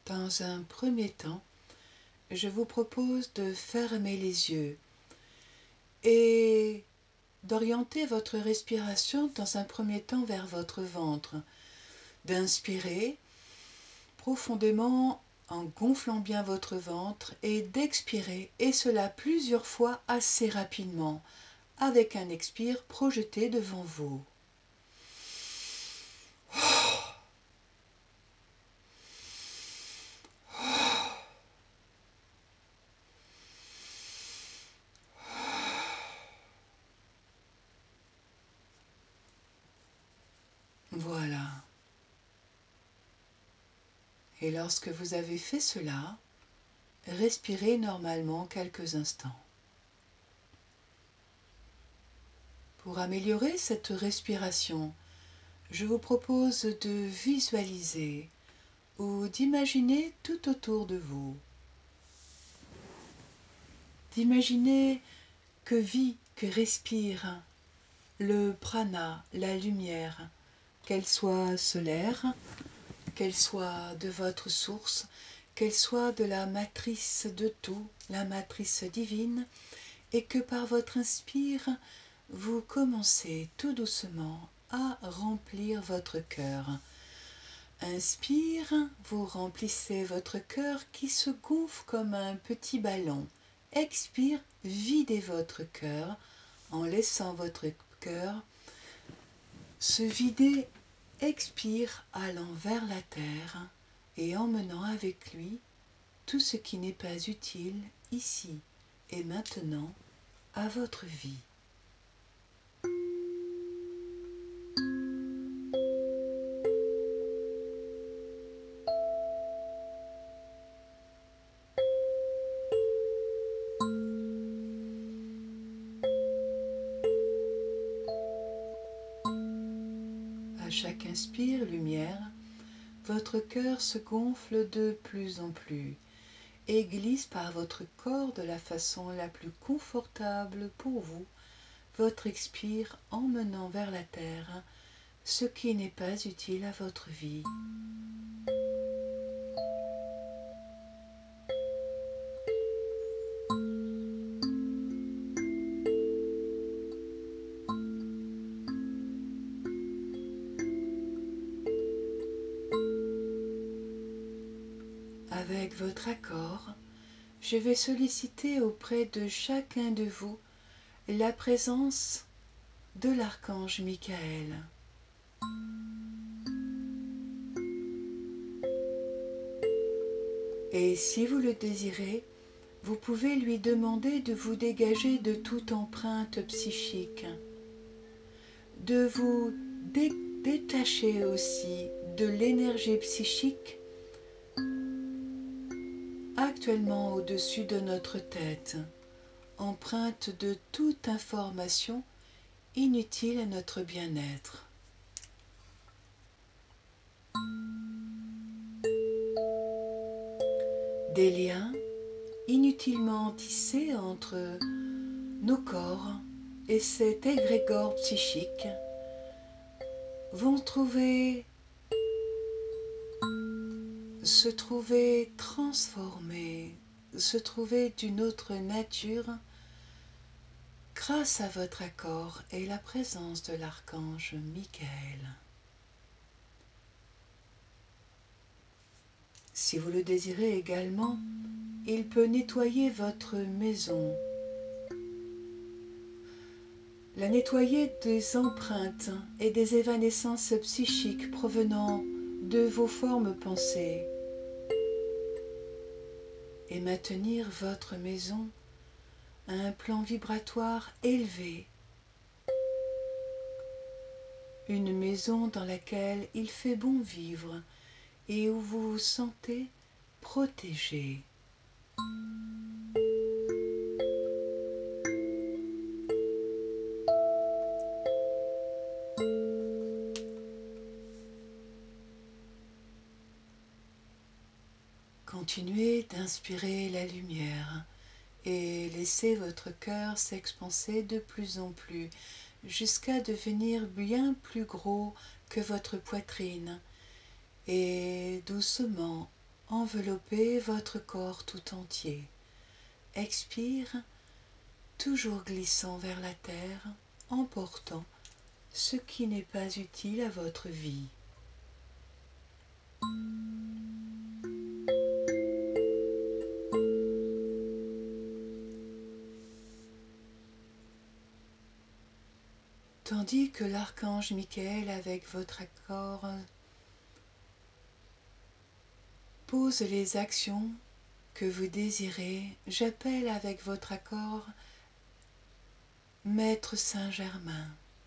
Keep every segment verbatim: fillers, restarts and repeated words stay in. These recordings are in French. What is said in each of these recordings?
Dans un premier temps, je vous propose de fermer les yeux et d'orienter votre respiration dans un premier temps vers votre ventre, d'inspirer profondément en gonflant bien votre ventre et d'expirer, et cela plusieurs fois assez rapidement, avec un expire projeté devant vous. Voilà. Et lorsque vous avez fait cela, respirez normalement quelques instants. Pour améliorer cette respiration, je vous propose de visualiser ou d'imaginer tout autour de vous. D'imaginer que vit, que respire le prana, la lumière, qu'elle soit solaire, qu'elle soit de votre source, qu'elle soit de la matrice de tout, la matrice divine, et que par votre inspire, vous commencez tout doucement à remplir votre cœur. Inspire, vous remplissez votre cœur qui se gonfle comme un petit ballon. Expire, videz votre cœur en laissant votre cœur se vider. Expire, allant vers la terre et emmenant avec lui tout ce qui n'est pas utile ici et maintenant à votre vie. À chaque inspire, lumière, votre cœur se gonfle de plus en plus et glisse par votre corps de la façon la plus confortable pour vous, votre expire emmenant vers la terre ce qui n'est pas utile à votre vie. Avec votre accord, je vais solliciter auprès de chacun de vous la présence de l'archange Michael. Et si vous le désirez, vous pouvez lui demander de vous dégager de toute empreinte psychique, de vous dé- détacher aussi de l'énergie psychique actuellement au-dessus de notre tête, empreinte de toute information inutile à notre bien-être. Des liens inutilement tissés entre nos corps et cet égrégore psychique vont trouver, se trouver transformés, se trouver d'une autre nature grâce à votre accord et la présence de l'archange Michael. Si vous le désirez également, il peut nettoyer votre maison, la nettoyer des empreintes et des évanescences psychiques provenant de vos formes pensées et maintenir votre maison à un plan vibratoire élevé, une maison dans laquelle il fait bon vivre et où vous vous sentez protégé. Continuez d'inspirer la lumière et laissez votre cœur s'expanser de plus en plus jusqu'à devenir bien plus gros que votre poitrine et doucement enveloppez votre corps tout entier. Expire, toujours glissant vers la terre, emportant ce qui n'est pas utile à votre vie. Tandis que l'archange Michael, avec votre accord, pose les actions que vous désirez, j'appelle avec votre accord Maître Saint-Germain.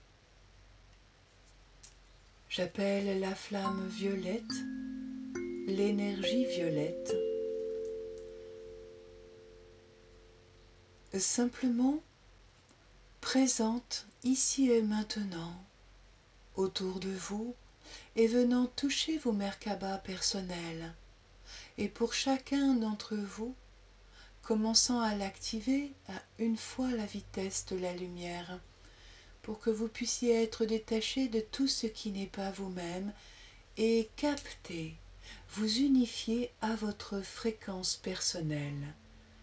J'appelle la flamme violette, l'énergie violette. Simplement présente ici et maintenant autour de vous et venant toucher vos merkabas personnels. Et pour chacun d'entre vous, commençant à l'activer à une fois la vitesse de la lumière, pour que vous puissiez être détaché de tout ce qui n'est pas vous-même et capter, vous unifier à votre fréquence personnelle.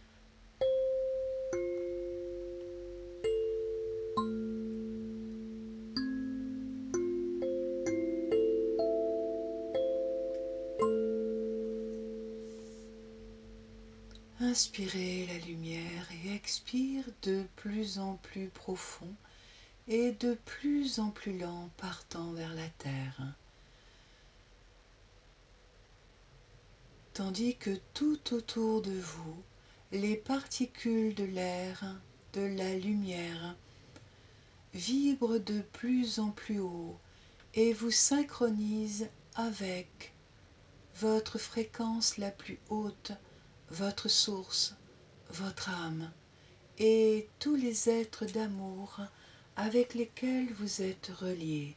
Inspirez la lumière et expire de plus en plus profond et de plus en plus lent partant vers la terre. Tandis que tout autour de vous, les particules de l'air, de la lumière, vibrent de plus en plus haut et vous synchronisent avec votre fréquence la plus haute, votre source, votre âme et tous les êtres d'amour avec lesquels vous êtes reliés.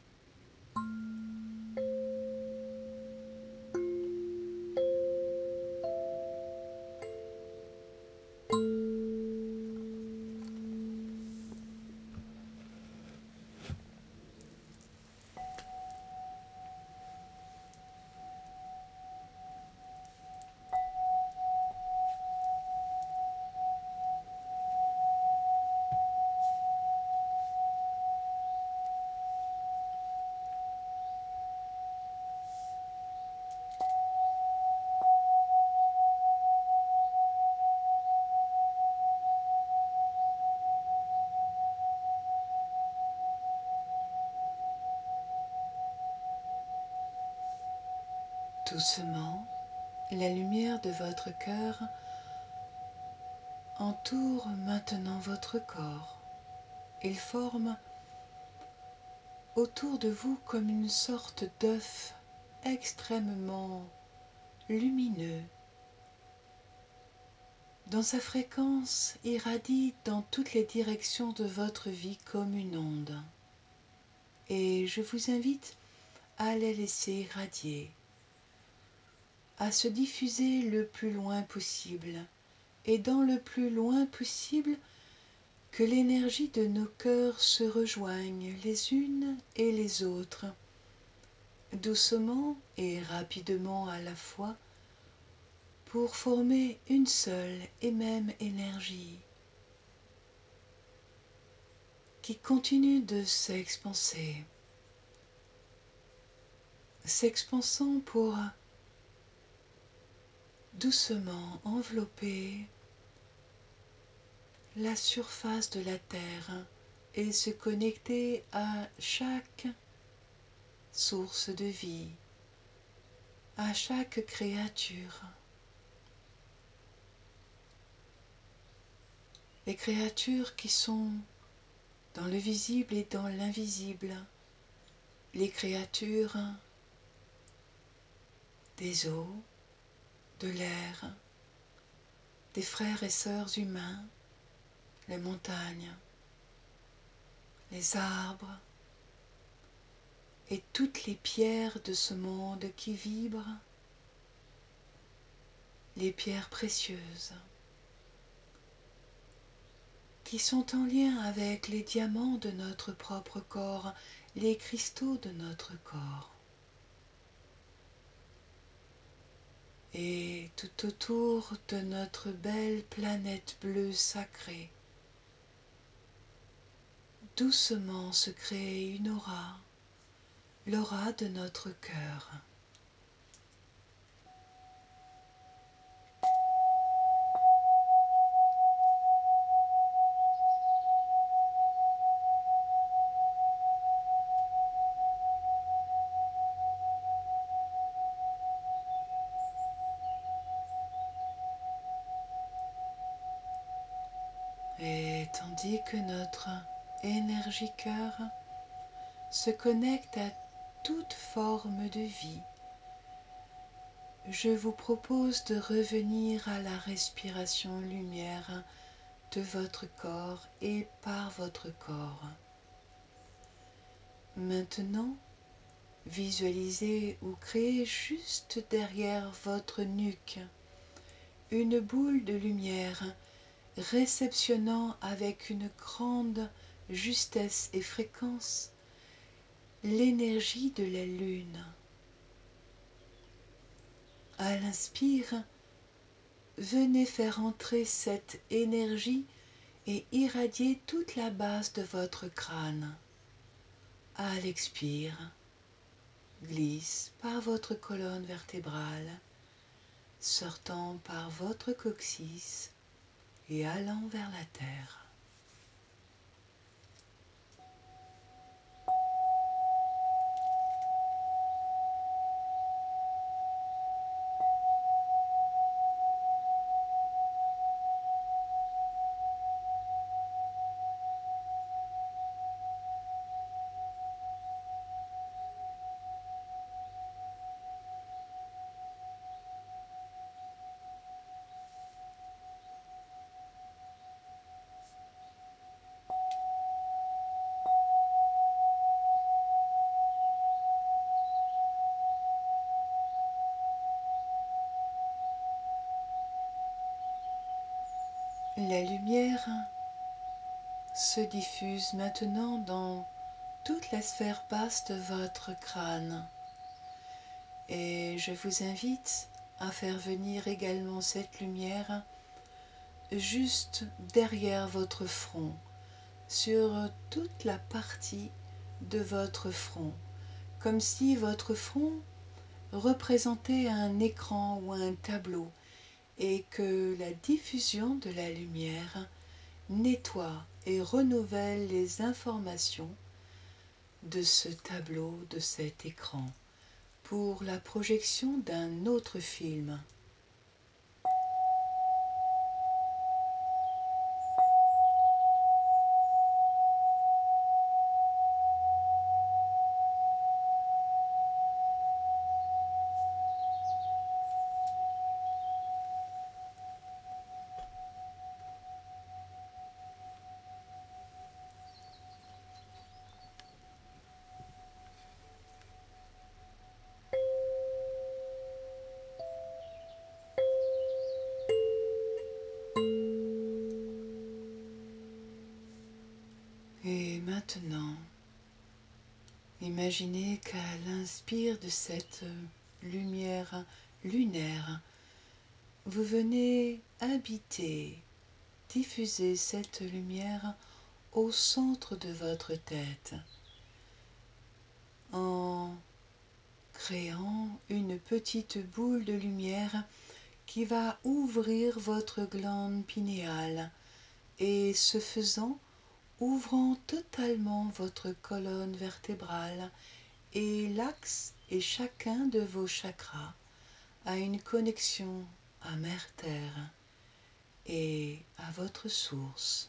Doucement, la lumière de votre cœur entoure maintenant votre corps. Il forme autour de vous comme une sorte d'œuf extrêmement lumineux. Dans sa fréquence, irradie dans toutes les directions de votre vie comme une onde. Et je vous invite à la laisser irradier, à se diffuser le plus loin possible, et dans le plus loin possible, que l'énergie de nos cœurs se rejoigne les unes et les autres, doucement et rapidement à la fois, pour former une seule et même énergie qui continue de s'expanser, s'expansant pour doucement envelopper la surface de la terre et se connecter à chaque source de vie, à chaque créature. Les créatures qui sont dans le visible et dans l'invisible, les créatures des eaux, de l'air, des frères et sœurs humains, les montagnes, les arbres et toutes les pierres de ce monde qui vibrent, les pierres précieuses, qui sont en lien avec les diamants de notre propre corps, les cristaux de notre corps. et tout autour de notre belle planète bleue sacrée, doucement se crée une aura, l'aura de notre cœur. Et tandis que notre énergie cœur se connecte à toute forme de vie, je vous propose de revenir à la respiration lumière de votre corps et par votre corps. Maintenant, visualisez ou créez juste derrière votre nuque une boule de lumière réceptionnant avec une grande justesse et fréquence l'énergie de la lune. À l'inspire, venez faire entrer cette énergie et irradier toute la base de votre crâne. À l'expire, glisse par votre colonne vertébrale, sortant par votre coccyx et allant vers la terre. La lumière se diffuse maintenant dans toute la sphère basse de votre crâne et je vous invite à faire venir également cette lumière juste derrière votre front, sur toute la partie de votre front, comme si votre front représentait un écran ou un tableau et que la diffusion de la lumière nettoie et renouvelle les informations de ce tableau, de cet écran, pour la projection d'un autre film. Et maintenant, imaginez qu'à l'inspire de cette lumière lunaire, vous venez habiter, diffuser cette lumière au centre de votre tête, en créant une petite boule de lumière qui va ouvrir votre glande pinéale et ce faisant, ouvrant totalement votre colonne vertébrale et l'axe et chacun de vos chakras à une connexion à Mère Terre et à votre source.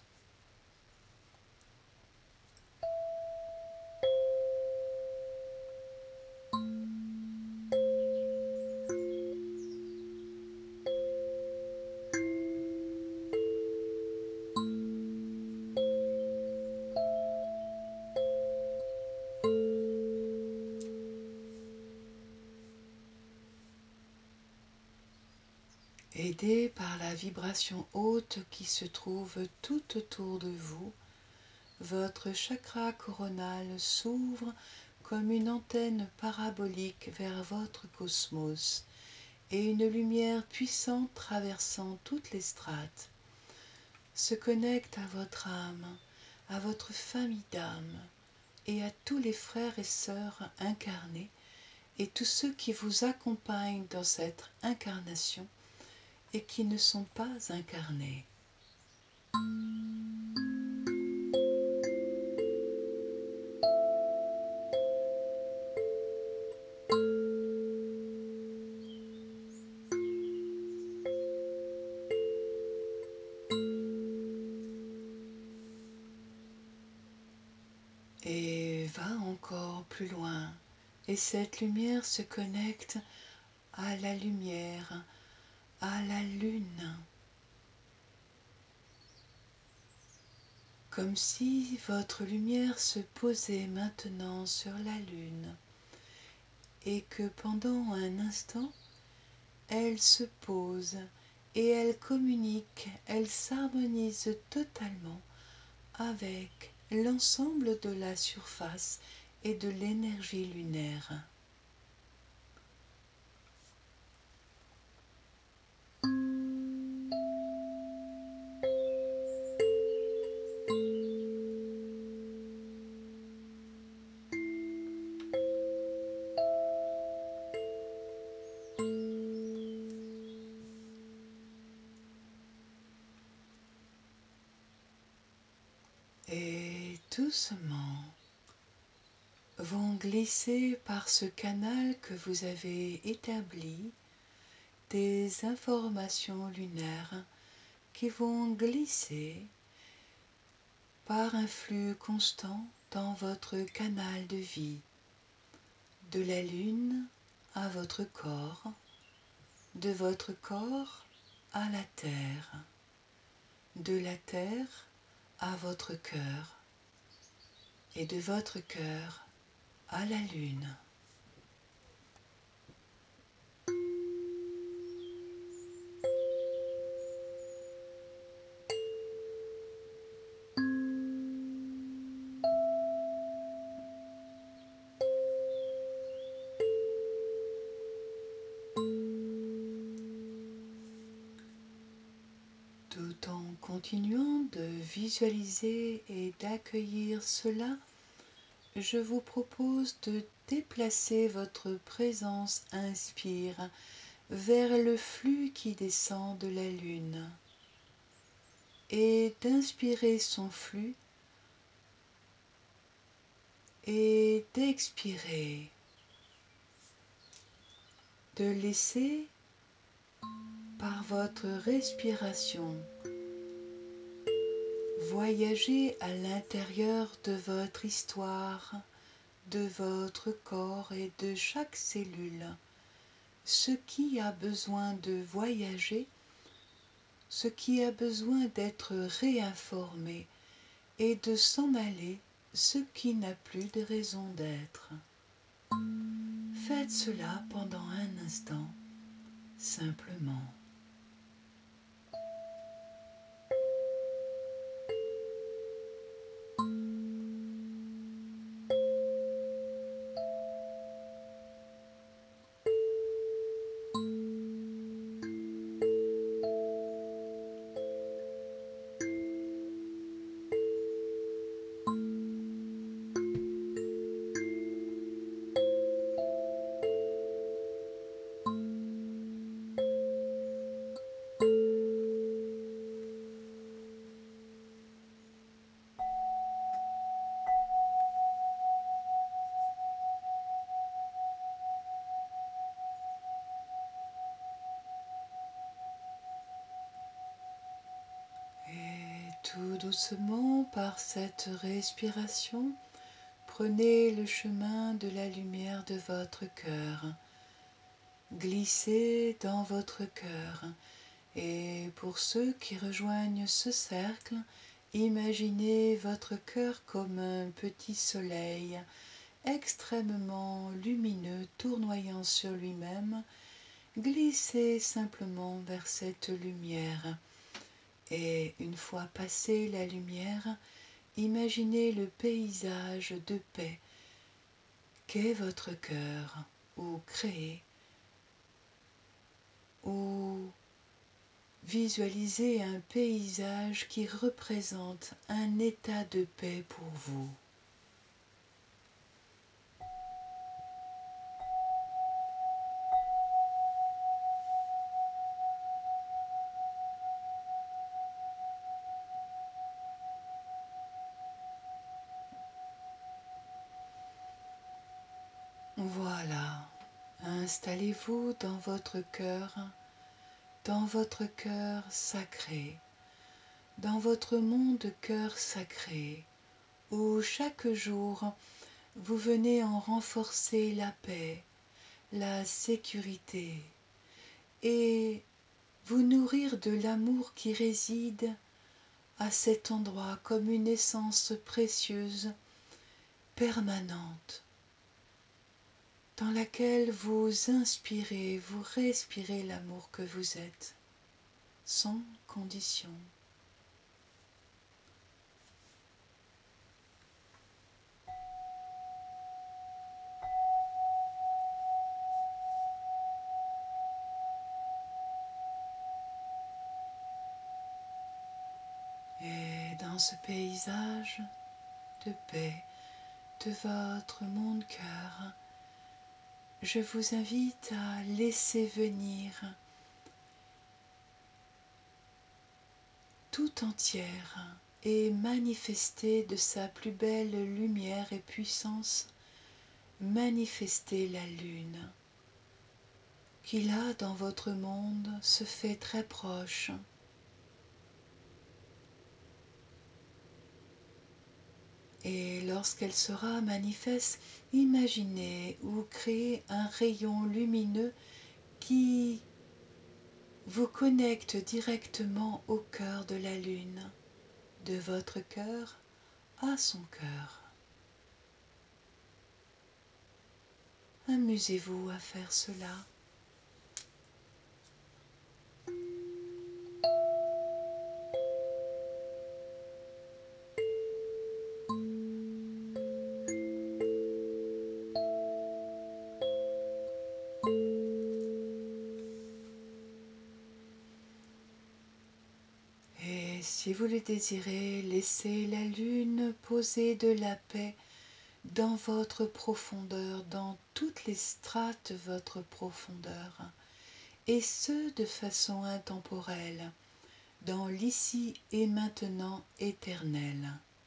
Aidé par la vibration haute qui se trouve tout autour de vous, votre chakra coronal s'ouvre comme une antenne parabolique vers votre cosmos et une lumière puissante traversant toutes les strates se connecte à votre âme, à votre famille d'âmes et à tous les frères et sœurs incarnés et tous ceux qui vous accompagnent dans cette incarnation et qui ne sont pas incarnés. Et va encore plus loin, et cette lumière se connecte à la lumière, à la lune, comme si votre lumière se posait maintenant sur la lune, et que pendant un instant, elle se pose et elle communique, elle s'harmonise totalement avec l'ensemble de la surface et de l'énergie lunaire. Et doucement vont glisser par ce canal que vous avez établi des informations lunaires qui vont glisser par un flux constant dans votre canal de vie, de la lune à votre corps, de votre corps à la terre, de la terre à votre cœur et de votre cœur à la lune. Tout en continuant de visualiser et d'accueillir cela, je vous propose de déplacer votre présence inspire vers le flux qui descend de la lune et d'inspirer son flux et d'expirer, de laisser par votre respiration voyager à l'intérieur de votre histoire, de votre corps et de chaque cellule, ce qui a besoin de voyager, ce qui a besoin d'être réinformé et de s'en aller, ce qui n'a plus de raison d'être. Faites cela pendant un instant, simplement. Tout doucement, par cette respiration, prenez le chemin de la lumière de votre cœur. Glissez dans votre cœur. Et pour ceux qui rejoignent ce cercle, imaginez votre cœur comme un petit soleil extrêmement lumineux tournoyant sur lui-même. Glissez simplement vers cette lumière. Et une fois passée la lumière, imaginez le paysage de paix qu'est votre cœur, ou créez ou visualisez un paysage qui représente un état de paix pour vous. Voilà, installez-vous dans votre cœur, dans votre cœur sacré, dans votre monde cœur sacré, où chaque jour vous venez en renforcer la paix, la sécurité et vous nourrir de l'amour qui réside à cet endroit comme une essence précieuse, permanente, dans laquelle vous inspirez, vous respirez l'amour que vous êtes, sans condition. Et dans ce paysage de paix de votre monde-cœur, je vous invite à laisser venir tout entière et manifester de sa plus belle lumière et puissance, manifester la lune qui là dans votre monde se fait très proche. Et lorsqu'elle sera manifeste, imaginez ou créez un rayon lumineux qui vous connecte directement au cœur de la lune, de votre cœur à son cœur. Amusez-vous à faire cela. Et si vous le désirez, laissez la lune poser de la paix dans votre profondeur, dans toutes les strates de votre profondeur, et ce de façon intemporelle, dans l'ici et maintenant éternel.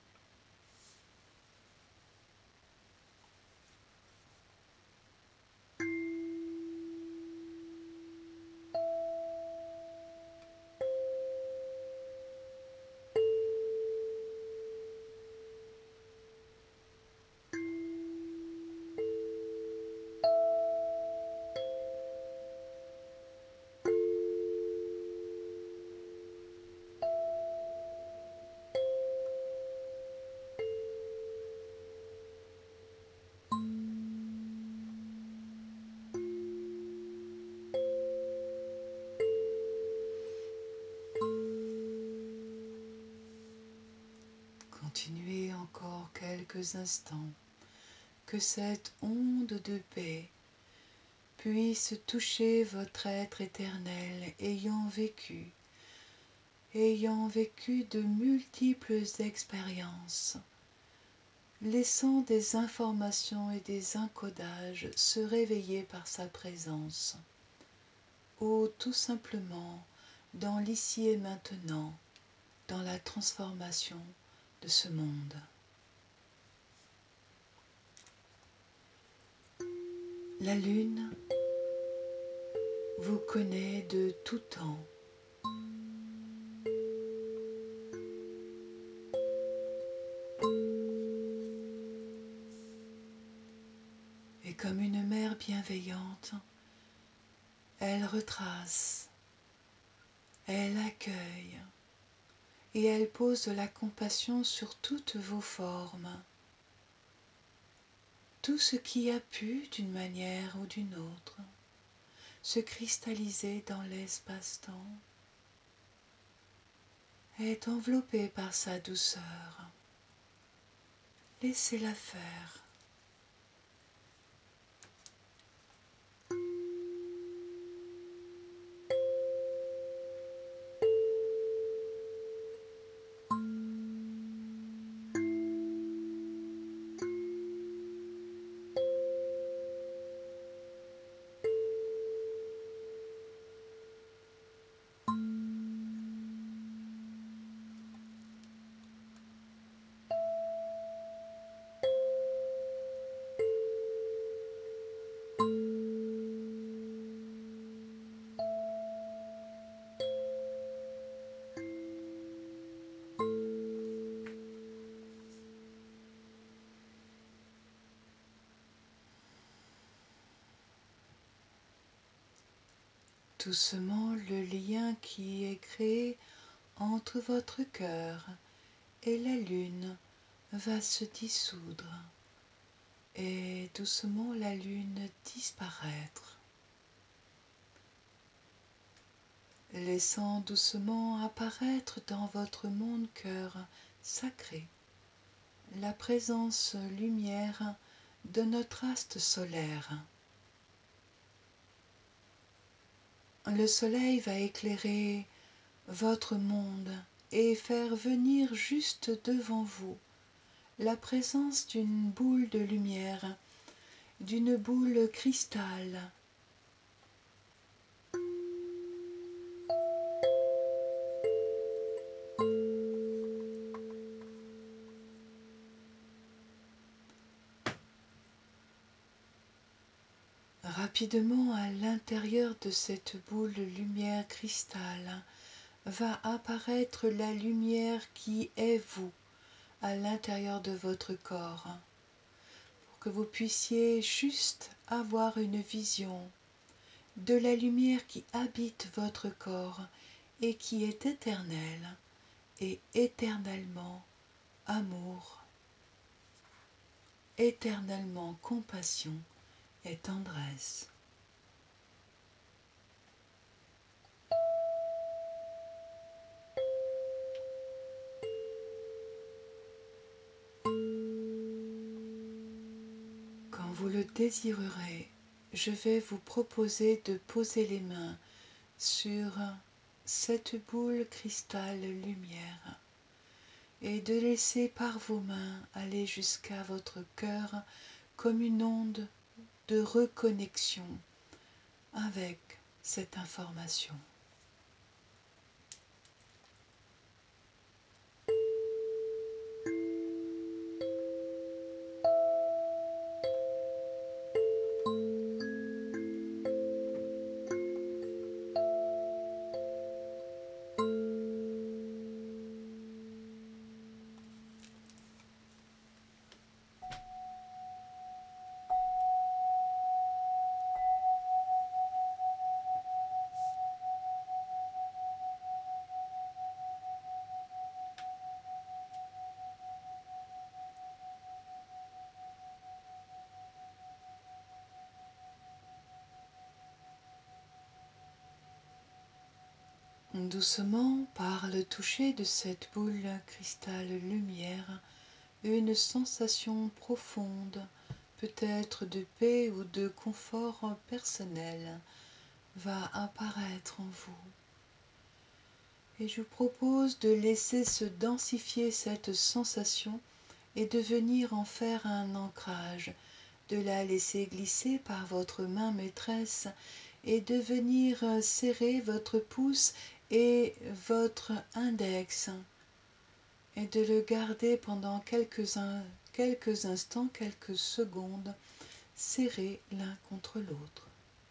Continuez encore quelques instants, que cette onde de paix puisse toucher votre être éternel ayant vécu, ayant vécu de multiples expériences, laissant des informations et des encodages se réveiller par sa présence, ou tout simplement dans l'ici et maintenant, dans la transformation de ce monde. La lune vous connaît de tout temps. Et comme une mère bienveillante, elle retrace, elle accueille et elle pose de la compassion sur toutes vos formes. Tout ce qui a pu, d'une manière ou d'une autre, se cristalliser dans l'espace-temps est enveloppé par sa douceur. Laissez-la faire. doucement le lien qui est créé entre votre cœur et la lune va se dissoudre et doucement la lune disparaître, laissant doucement apparaître dans votre monde cœur sacré la présence lumière de notre astre solaire. Le soleil va éclairer votre monde et faire venir juste devant vous la présence d'une boule de lumière, d'une boule cristal. Rapidement, à l'intérieur de cette boule de lumière cristal, va apparaître la lumière qui est vous, à l'intérieur de votre corps, pour que vous puissiez juste avoir une vision de la lumière qui habite votre corps et qui est éternelle et éternellement amour, éternellement compassion et tendresse. Quand vous le désirerez, je vais vous proposer de poser les mains sur cette boule cristal lumière et de laisser par vos mains aller jusqu'à votre cœur comme une onde de reconnexion avec cette information. Doucement, par le toucher de cette boule cristal lumière, une sensation profonde, peut-être de paix ou de confort personnel, va apparaître en vous. Et je vous propose de laisser se densifier cette sensation et de venir en faire un ancrage, de la laisser glisser par votre main maîtresse et de venir serrer votre pouce et votre index et de le garder pendant quelques, in, quelques instants, quelques secondes, serrés l'un contre l'autre.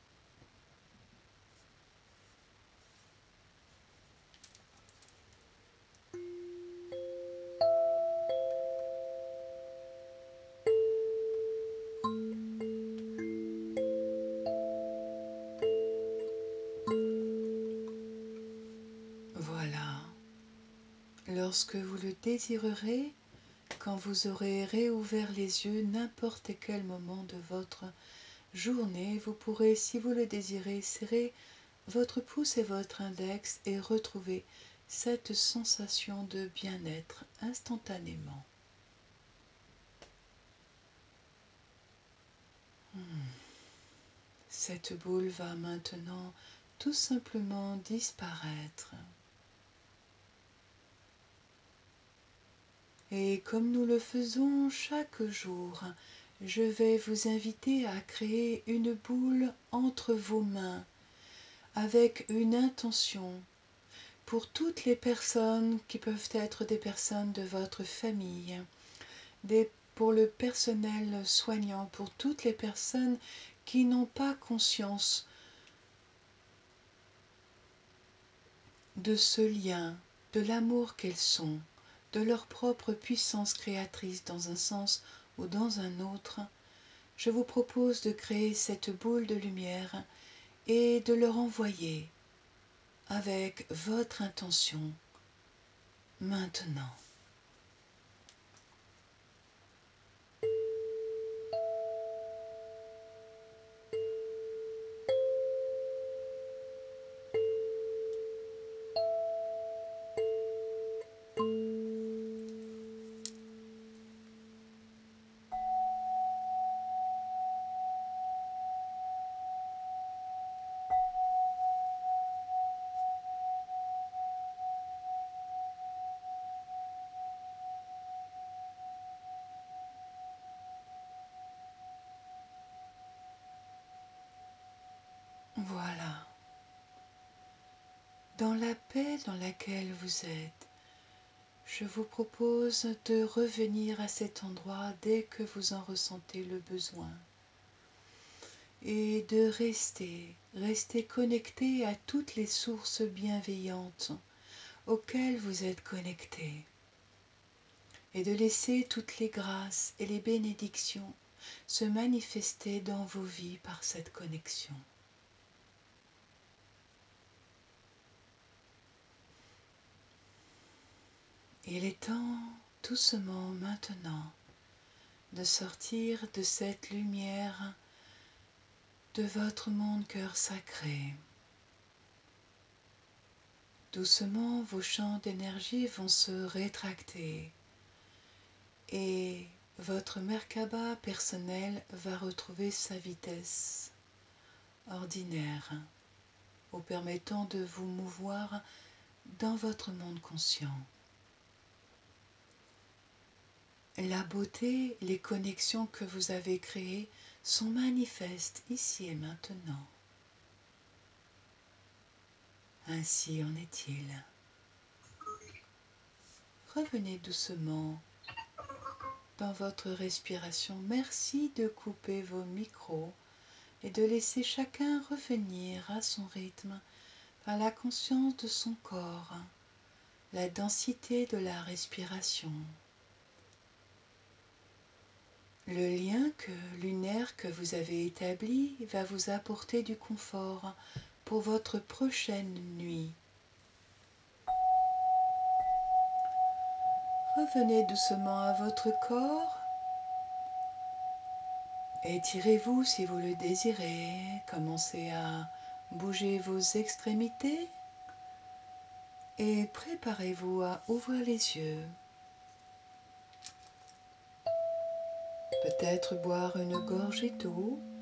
Voilà. Lorsque vous le désirerez, quand vous aurez réouvert les yeux, n'importe quel moment de votre journée, vous pourrez, si vous le désirez, serrer votre pouce et votre index et retrouver cette sensation de bien-être instantanément. Hmm. Cette boule va maintenant tout simplement disparaître. Et comme nous le faisons chaque jour, je vais vous inviter à créer une boule entre vos mains avec une intention pour toutes les personnes qui peuvent être des personnes de votre famille, des, pour le personnel soignant, pour toutes les personnes qui n'ont pas conscience de ce lien, de l'amour qu'elles sont, de leur propre puissance créatrice dans un sens ou dans un autre. Je vous propose de créer cette boule de lumière et de le renvoyer avec votre intention maintenant. Voilà. Dans la paix dans laquelle vous êtes, je vous propose de revenir à cet endroit dès que vous en ressentez le besoin et de rester, rester connecté à toutes les sources bienveillantes auxquelles vous êtes connecté et de laisser toutes les grâces et les bénédictions se manifester dans vos vies par cette connexion. Il est temps, doucement maintenant, de sortir de cette lumière de votre monde cœur sacré. Doucement, vos champs d'énergie vont se rétracter et votre Merkaba personnel va retrouver sa vitesse ordinaire, vous permettant de vous mouvoir dans votre monde conscient. La beauté, les connexions que vous avez créées sont manifestes ici et maintenant. Ainsi en est-il. Revenez doucement dans votre respiration. Merci de couper vos micros et de laisser chacun revenir à son rythme par la conscience de son corps, la densité de la respiration. Le lien que, lunaire que vous avez établi va vous apporter du confort pour votre prochaine nuit. Revenez doucement à votre corps. Étirez-vous si vous le désirez. Commencez à bouger vos extrémités et préparez-vous à ouvrir les yeux. Peut-être boire une gorgée d'eau